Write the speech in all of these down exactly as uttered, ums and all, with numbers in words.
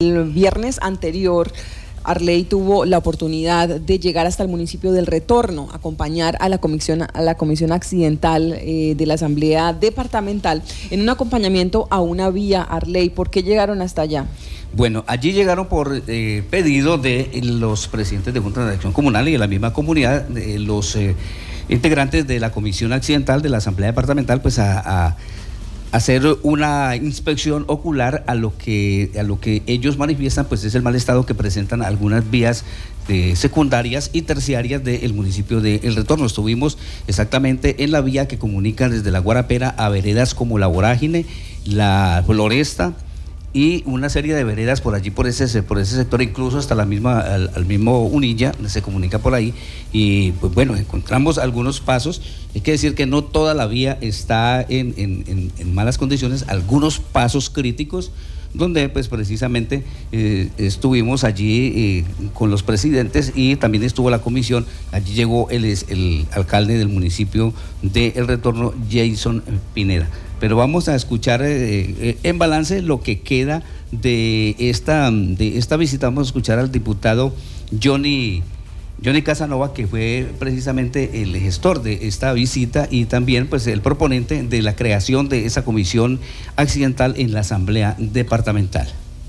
el viernes anterior, Arley tuvo la oportunidad de llegar hasta el municipio del Retorno, acompañar a la comisión, a la comisión accidental eh, de la Asamblea Departamental en un acompañamiento a una vía. Arley, ¿por qué llegaron hasta allá? Bueno, allí llegaron por eh, pedido de los presidentes de Junta de Acción Comunal y de la misma comunidad, de los eh, integrantes de la comisión accidental de la Asamblea Departamental, pues a, a hacer una inspección ocular a lo que a lo que ellos manifiestan, pues es el mal estado que presentan algunas vías de secundarias y terciarias del municipio de El Retorno. Estuvimos exactamente en la vía que comunica desde la Guarapera a veredas como La Vorágine, La Floresta y una serie de veredas por allí, por ese, por ese sector, incluso hasta la misma, al, al mismo Unilla, se comunica por ahí, y pues bueno, encontramos algunos pasos. Hay que decir que no toda la vía está en, en, en, en malas condiciones, algunos pasos críticos, donde pues precisamente eh, estuvimos allí eh, con los presidentes y también estuvo la comisión. Allí llegó el, el alcalde del municipio de El Retorno, Jason Pineda. Pero vamos a escuchar eh, eh, en balance lo que queda de esta, de esta visita. Vamos a escuchar al diputado Johnny, Johnny Casanova, que fue precisamente el gestor de esta visita y también pues el proponente de la creación de esa comisión accidental en la Asamblea Departamental.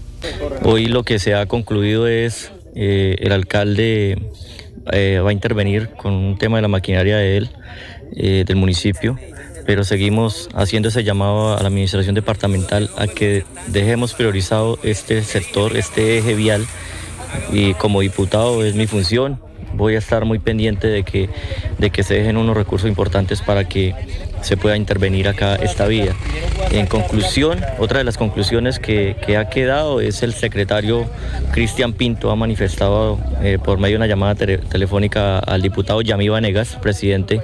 Hoy lo que se ha concluido es eh, el alcalde eh, va a intervenir con un tema de la maquinaria de él, eh, del municipio, pero seguimos haciendo ese llamado a la administración departamental a que dejemos priorizado este sector, este eje vial, y como diputado es mi función. Voy a estar muy pendiente de que, de que se dejen unos recursos importantes para que se pueda intervenir acá esta vía. En conclusión, otra de las conclusiones que, que ha quedado es el secretario Cristian Pinto ha manifestado eh, por medio de una llamada tele, telefónica al diputado Yamí Vanegas, presidente,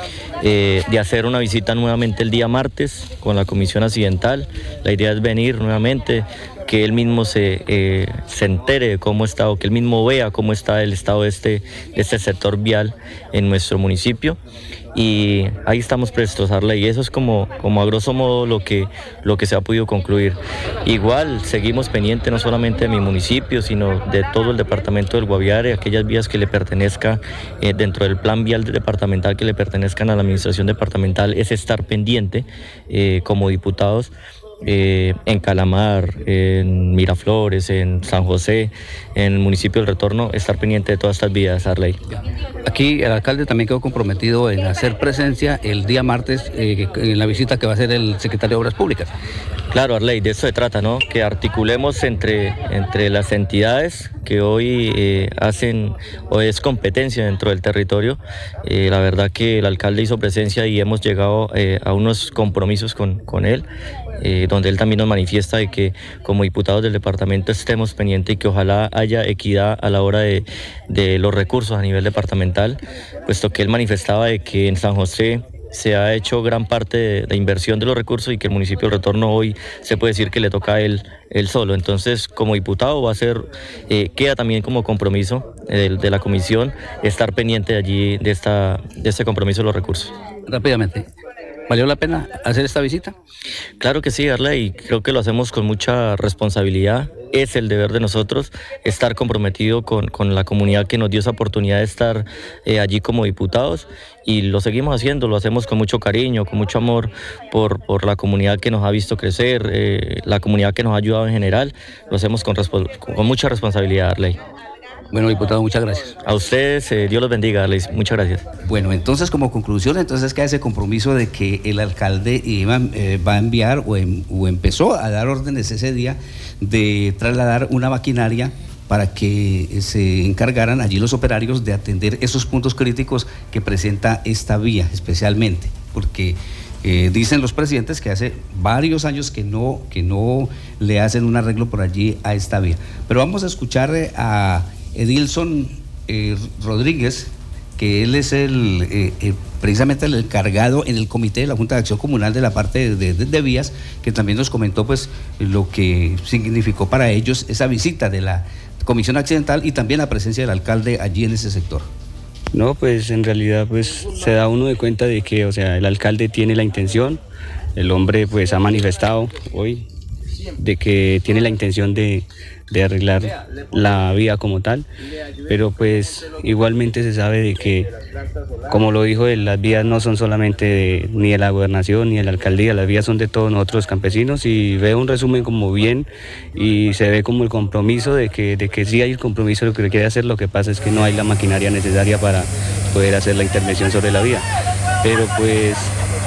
Eh, de hacer una visita nuevamente el día martes con la comisión accidental. La idea es venir nuevamente, que él mismo se, eh, se entere de cómo está, o que él mismo vea cómo está el estado de este, de este sector vial en nuestro municipio, y ahí estamos prestos a darle, y eso es como, como a grosso modo lo que, lo que se ha podido concluir. Igual seguimos pendientes no solamente de mi municipio, sino de todo el departamento del Guaviare, aquellas vías que le pertenezcan eh, dentro del plan vial departamental, que le pertenezcan a la administración departamental, es estar pendiente eh, como diputados. Eh, en Calamar, en Miraflores, en San José, en el municipio del Retorno, estar pendiente de todas estas vías, Arley. Aquí el alcalde también quedó comprometido en hacer presencia el día martes eh, en la visita que va a hacer el secretario de Obras Públicas. Claro, Arley, de eso se trata, ¿no? Que articulemos entre, entre las entidades que hoy eh, hacen, o es competencia dentro del territorio. Eh, la verdad que el alcalde hizo presencia y hemos llegado eh, a unos compromisos con, con él, eh, donde él también nos manifiesta de que como diputados del departamento estemos pendientes y que ojalá haya equidad a la hora de, de los recursos a nivel departamental, puesto que él manifestaba de que en San José se ha hecho gran parte de, de inversión de los recursos y que el municipio de Retorno hoy se puede decir que le toca a él, él solo. Entonces, como diputado va a ser, eh, queda también como compromiso eh, de, de la comisión estar pendiente de allí de, esta, de este compromiso de los recursos. Rápidamente, ¿valió la pena hacer esta visita? Claro que sí, Arley, y creo que lo hacemos con mucha responsabilidad. Es el deber de nosotros estar comprometido con, con la comunidad que nos dio esa oportunidad de estar eh, allí como diputados, y lo seguimos haciendo, lo hacemos con mucho cariño, con mucho amor por, por la comunidad que nos ha visto crecer, eh, la comunidad que nos ha ayudado en general. Lo hacemos con, con mucha responsabilidad, Arley. Bueno, diputado, muchas gracias. A ustedes, eh, Dios los bendiga, Arley. Muchas gracias. Bueno, entonces como conclusión, entonces queda ese compromiso de que el alcalde iba, eh, va a enviar o, em, o empezó a dar órdenes ese día de trasladar una maquinaria para que se encargaran allí los operarios de atender esos puntos críticos que presenta esta vía, especialmente porque eh, dicen los presidentes que hace varios años que no, que no le hacen un arreglo por allí a esta vía. Pero vamos a escuchar eh, a Edilson eh, Rodríguez, que él es el eh, eh, precisamente el encargado en el comité de la Junta de Acción Comunal de la parte de, de, de vías, que también nos comentó pues lo que significó para ellos esa visita de la comisión accidental y también la presencia del alcalde allí en ese sector. No, pues en realidad pues se da uno de cuenta de que, o sea, el alcalde tiene la intención, el hombre pues ha manifestado hoy de que tiene la intención de, de arreglar la vía como tal, pero pues igualmente se sabe de que, como lo dijo él, las vías no son solamente de, ni de la gobernación ni de la alcaldía, las vías son de todos nosotros los campesinos, y veo un resumen como bien y se ve como el compromiso de que, de que sí hay el compromiso de lo que quiere hacer. Lo que pasa es que no hay la maquinaria necesaria para poder hacer la intervención sobre la vía, pero pues,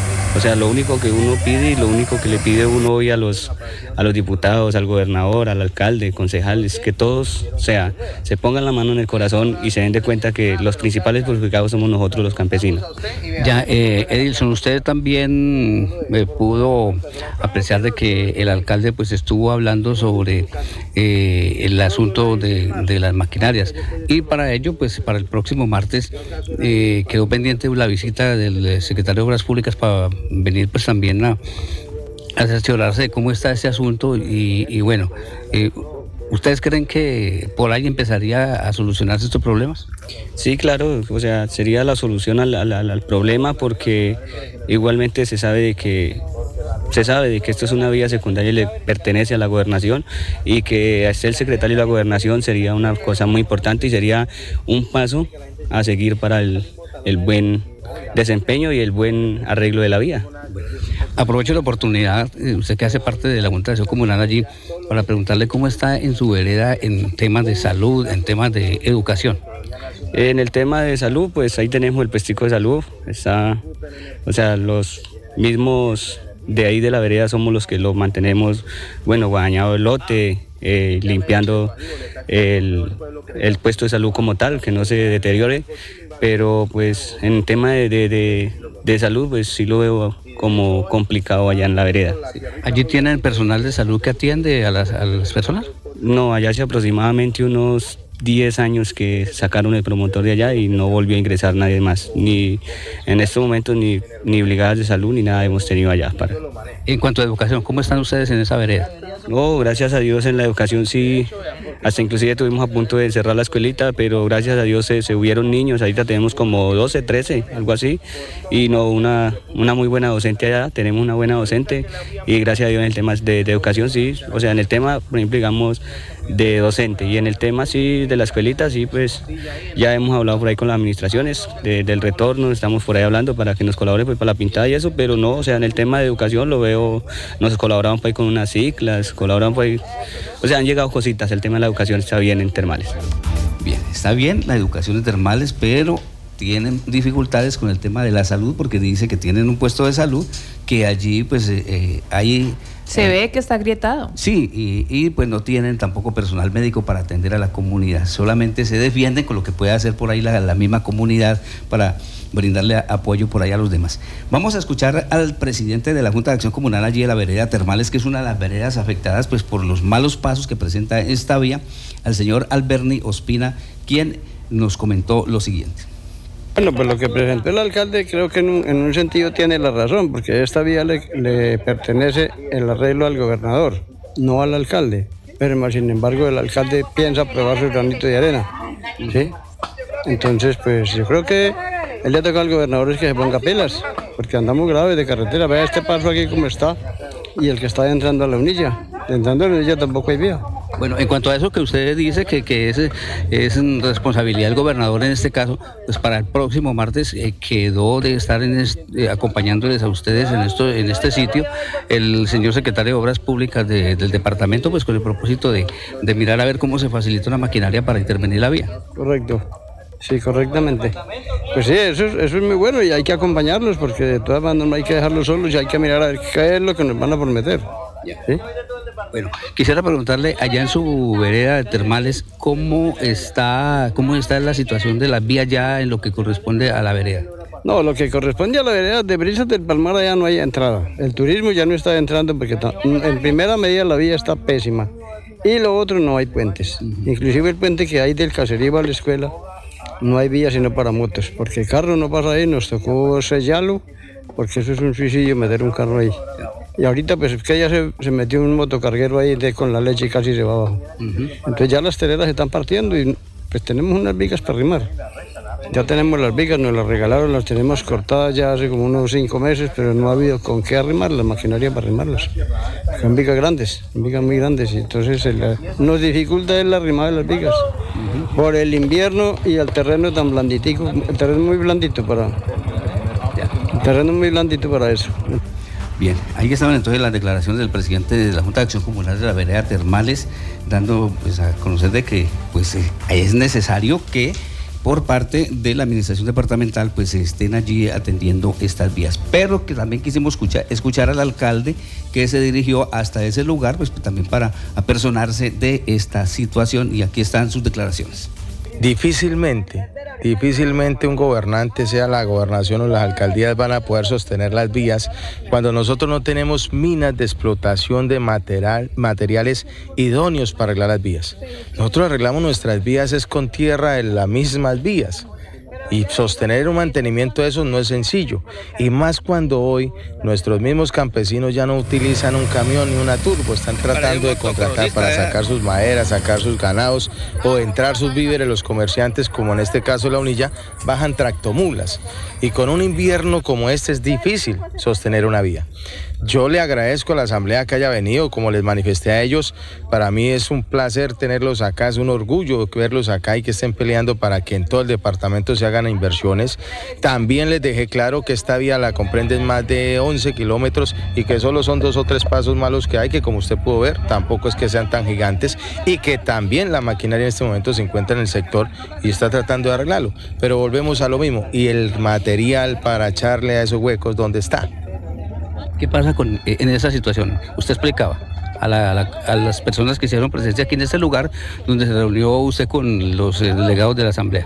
o sea, lo único que uno pide y lo único que le pide uno hoy a los, a los diputados, al gobernador, al alcalde, concejales, que todos, o sea, se pongan la mano en el corazón y se den de cuenta que los principales perjudicados somos nosotros los campesinos. Ya, eh, Edilson, usted también eh, pudo apreciar de que el alcalde pues estuvo hablando sobre eh, el asunto de, de las maquinarias, y para ello pues para el próximo martes eh, quedó pendiente la visita del secretario de Obras Públicas para venir pues también a, a cerciorarse de cómo está ese asunto y, y bueno, eh, ¿ustedes creen que por ahí empezaría a solucionarse estos problemas? Sí, claro, o sea, sería la solución al, al, al problema, porque igualmente se sabe de que se sabe de que esto es una vía secundaria y le pertenece a la gobernación, y que esté el secretario de la gobernación sería una cosa muy importante y sería un paso a seguir para el, el buen desempeño y el buen arreglo de la vía. Aprovecho la oportunidad, usted que hace parte de la Junta de Acción Comunal allí, para preguntarle cómo está en su vereda en temas de salud, en temas de educación. En el tema de salud, pues ahí tenemos el puestico de salud, está, o sea, los mismos de ahí de la vereda somos los que lo mantenemos, bueno, bañado el lote, eh, limpiando el, el puesto de salud como tal, que no se deteriore, pero pues en tema de, de, de, de salud, pues sí lo veo como complicado allá en la vereda. ¿Allí tienen personal de salud que atiende a las, a las personas? No, allá hace aproximadamente unos diez años que sacaron el promotor de allá y no volvió a ingresar nadie más, ni en estos momentos ni, ni brigadas de salud ni nada hemos tenido allá. Para. En cuanto a educación, ¿cómo están ustedes en esa vereda? No, gracias a Dios en la educación sí, hasta inclusive estuvimos a punto de cerrar la escuelita, pero gracias a Dios se, se hubieron niños, ahorita tenemos como doce, trece, algo así, y no, una, una muy buena docente allá, tenemos una buena docente, y gracias a Dios en el tema de, de educación sí, o sea, en el tema, por ejemplo, digamos, de docente, y en el tema sí de la escuelita, sí, pues ya hemos hablado por ahí con las administraciones de, del retorno, estamos por ahí hablando para que nos colaboren pues, para la pintada y eso, pero no, o sea, en el tema de educación lo veo, nos colaboramos pues, con unas ciclas, colaboran pues, o sea, han llegado cositas, el tema de la educación está bien en Termales. Bien, está bien la educación en Termales, pero tienen dificultades con el tema de la salud, porque dice que tienen un puesto de salud que allí pues eh, hay... Se eh, ve que está agrietado. Sí, y, y pues no tienen tampoco personal médico para atender a la comunidad, solamente se defienden con lo que puede hacer por ahí la, la misma comunidad para brindarle a, apoyo por ahí a los demás. Vamos a escuchar al presidente de la Junta de Acción Comunal allí de la vereda Termales, que es una de las veredas afectadas pues por los malos pasos que presenta esta vía, al señor Alberni Ospina, quien nos comentó lo siguiente. Bueno, pues lo que presentó el alcalde creo que en un, en un sentido tiene la razón, porque esta vía le, le pertenece el arreglo al gobernador, no al alcalde. Pero sin embargo el alcalde piensa aprobar su granito de arena, ¿sí? Entonces, pues yo creo que él le toca al gobernador es que se ponga pilas, porque andamos graves de carretera. Vea este paso aquí como está, y el que está entrando a la Unilla. Entrando a la Unilla tampoco hay vía. Bueno, en cuanto a eso que usted dice que, que es, es responsabilidad del gobernador en este caso, pues para el próximo martes eh, quedó de estar en este, eh, acompañándoles a ustedes en esto en este sitio el señor secretario de Obras Públicas de, del departamento, pues con el propósito de, de mirar a ver cómo se facilita una maquinaria para intervenir la vía. Correcto. Sí, correctamente. Pues sí, eso es, eso es muy bueno y hay que acompañarlos, porque de todas maneras no hay que dejarlos solos y hay que mirar a ver qué es lo que nos van a prometer. ¿Sí? Bueno, quisiera preguntarle allá en su vereda de Termales, ¿cómo está, cómo está la situación de las vías ya en lo que corresponde a la vereda? No, lo que corresponde a la vereda de Brisas del Palmar ya no hay entrada. El turismo ya no está entrando porque está, en primera medida la vía está pésima. Y lo otro, no hay puentes. Uh-huh. Inclusive el puente que hay del caserío a la escuela, no hay vía sino para motos, porque el carro no pasa ahí, nos tocó sellarlo, porque eso es un suicidio meter un carro ahí. Y ahorita pues es que ya se, se metió un motocarguero ahí de, con la leche y casi se va abajo. Uh-huh. Entonces ya las teleras se están partiendo y pues tenemos unas vigas para arrimar. Ya tenemos las vigas, nos las regalaron, las tenemos cortadas ya hace como unos cinco meses, pero no ha habido con qué arrimar la maquinaria para arrimarlas. Son vigas grandes, vigas muy grandes, y entonces el, nos dificulta el arrimado de las vigas. Uh-huh. Por el invierno y el terreno tan blanditico, el terreno es muy blandito para, el terreno es muy blandito para eso. Bien, ahí estaban entonces las declaraciones del presidente de la Junta de Acción Comunal de la Vereda Termales, dando pues, a conocer de que pues, eh, es necesario que por parte de la administración departamental pues estén allí atendiendo estas vías, pero que también quisimos escuchar, escuchar al alcalde que se dirigió hasta ese lugar pues también para apersonarse de esta situación, y aquí están sus declaraciones. Difícilmente, difícilmente un gobernante, sea la gobernación o las alcaldías, van a poder sostener las vías cuando nosotros no tenemos minas de explotación de material, materiales idóneos para arreglar las vías. Nosotros arreglamos nuestras vías es con tierra de las mismas vías. Y sostener un mantenimiento de eso no es sencillo, y más cuando hoy nuestros mismos campesinos ya no utilizan un camión ni una turbo, están tratando de contratar para sacar sus maderas, sacar sus ganados o entrar sus víveres. Los comerciantes, como en este caso la Unilla, bajan tractomulas, y con un invierno como este es difícil sostener una vía. Yo le agradezco a la asamblea que haya venido, como les manifesté a ellos, para mí es un placer tenerlos acá, es un orgullo verlos acá y que estén peleando para que en todo el departamento se hagan inversiones. También les dejé claro que esta vía la comprenden más de once kilómetros y que solo son dos o tres pasos malos que hay, que como usted pudo ver, tampoco es que sean tan gigantes, y que también la maquinaria en este momento se encuentra en el sector y está tratando de arreglarlo. Pero volvemos a lo mismo, y el material para echarle a esos huecos, ¿dónde está? ¿Qué pasa con, en esa situación? Usted explicaba a, la, a, la, a las personas que hicieron presencia aquí en este lugar donde se reunió usted con los delegados de la asamblea.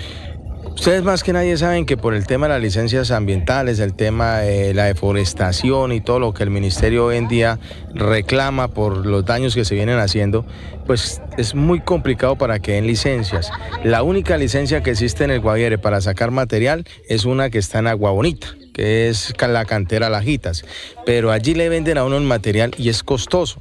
Ustedes más que nadie saben que por el tema de las licencias ambientales, el tema de la deforestación y todo lo que el ministerio hoy en día reclama por los daños que se vienen haciendo, pues es muy complicado para que den licencias. La única licencia que existe en el Guaviare para sacar material es una que está en Agua Bonita, que es la cantera Lajitas, pero allí le venden a uno el material y es costoso.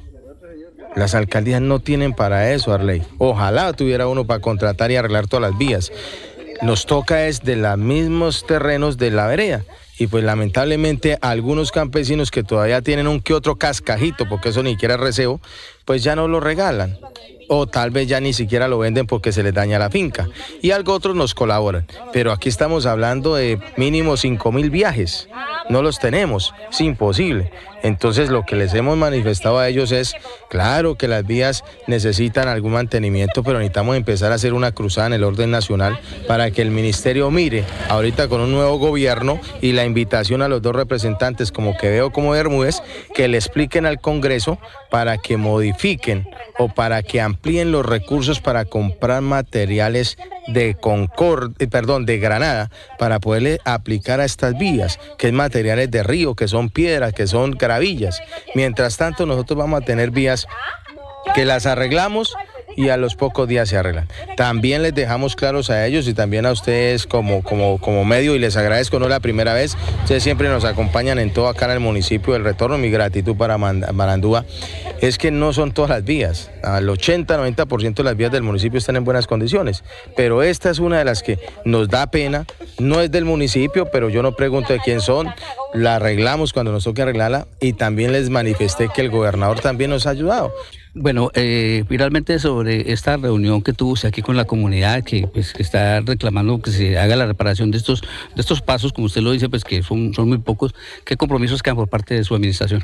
Las alcaldías no tienen para eso, Arley. Ojalá tuviera uno para contratar y arreglar todas las vías. Nos toca es de los mismos terrenos de la vereda, y pues lamentablemente algunos campesinos que todavía tienen un que otro cascajito, porque eso ni siquiera es recebo, pues ya no lo regalan, o tal vez ya ni siquiera lo venden porque se les daña la finca, y algo otros nos colaboran, pero aquí estamos hablando de mínimo cinco mil viajes, no los tenemos, es imposible. Entonces lo que les hemos manifestado a ellos es, claro que las vías necesitan algún mantenimiento, pero necesitamos empezar a hacer una cruzada en el orden nacional para que el ministerio mire, ahorita con un nuevo gobierno, y la invitación a los dos representantes, como Quevedo como Bermúdez, que le expliquen al Congreso para que modifiquen o para que amplíen los recursos para comprar materiales de Concord, eh, perdón, de Granada, para poderle aplicar a estas vías, que es materiales de río, que son piedras, que son gravillas. Mientras tanto, nosotros vamos a tener vías que las arreglamos y a los pocos días se arreglan. También les dejamos claros a ellos y también a ustedes como, como, como medio, y les agradezco, no es la primera vez, ustedes siempre nos acompañan en todo acá en el municipio del Retorno, mi gratitud para Marandúa, es que no son todas las vías, al ochenta, noventa por ciento de las vías del municipio están en buenas condiciones, pero esta es una de las que nos da pena, no es del municipio, pero yo no pregunto de quién son, la arreglamos cuando nos toque arreglarla, y también les manifesté que el gobernador también nos ha ayudado. Bueno, eh, finalmente sobre esta reunión que tuvo usted aquí con la comunidad, que pues que está reclamando que se haga la reparación de estos de estos pasos, como usted lo dice, pues que son, son muy pocos, ¿qué compromisos quedan por parte de su administración?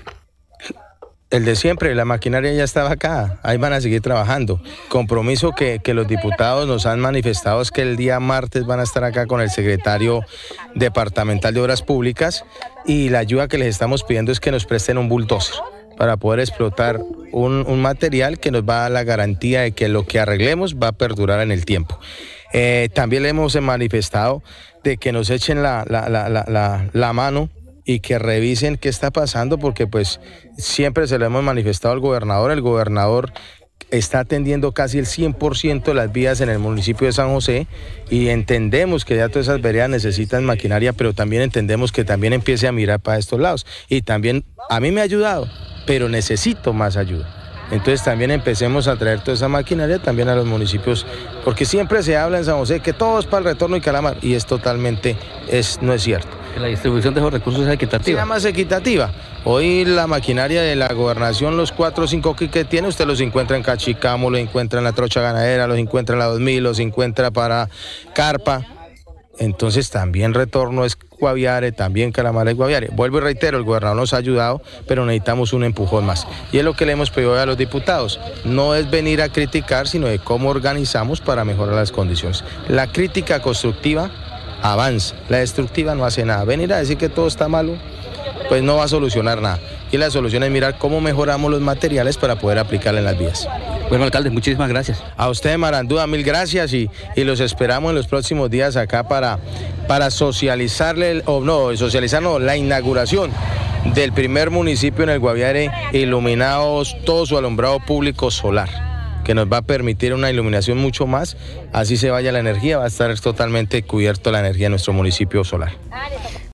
El de siempre, la maquinaria ya estaba acá, ahí van a seguir trabajando. Compromiso que, que los diputados nos han manifestado es que el día martes van a estar acá con el secretario departamental de Obras Públicas, y la ayuda que les estamos pidiendo es que nos presten un bulldozer para poder explotar un, un material que nos va a dar la garantía de que lo que arreglemos va a perdurar en el tiempo. Eh, también le hemos manifestado de que nos echen la, la, la, la, la, la mano y que revisen qué está pasando, porque pues siempre se lo hemos manifestado al gobernador. El gobernador está atendiendo casi el cien por ciento de las vías en el municipio de San José, y entendemos que ya todas esas veredas necesitan maquinaria, pero también entendemos que también empiece a mirar para estos lados. Y también a mí me ha ayudado, pero necesito más ayuda. Entonces también empecemos a traer toda esa maquinaria también a los municipios, porque siempre se habla en San José que todo es para el retorno y Calamar, y es totalmente, es, no es cierto. La distribución de esos recursos es equitativa. Será más equitativa. Hoy la maquinaria de la gobernación, los cuatro o cinco que tiene, usted los encuentra en Cachicamo, los encuentra en la trocha ganadera, los encuentra en la dos mil, los encuentra para Carpa. Entonces también retorno es Guaviare, también Calamar es Guaviare. Vuelvo y reitero, el gobernador nos ha ayudado, pero necesitamos un empujón más. Y es lo que le hemos pedido a los diputados. No es venir a criticar, sino de cómo organizamos para mejorar las condiciones. La crítica constructiva avanza, la destructiva no hace nada. Venir a decir que todo está malo, pues no va a solucionar nada. Y la solución es mirar cómo mejoramos los materiales para poder aplicarla en las vías. Bueno, alcalde, muchísimas gracias. A usted, Marandúa, mil gracias y, y los esperamos en los próximos días acá para, para socializarle, o no, socializar no, la inauguración del primer municipio en el Guaviare iluminados, todo su alumbrado público solar, que nos va a permitir una iluminación mucho más, así se vaya la energía, va a estar totalmente cubierto la energía en nuestro municipio solar.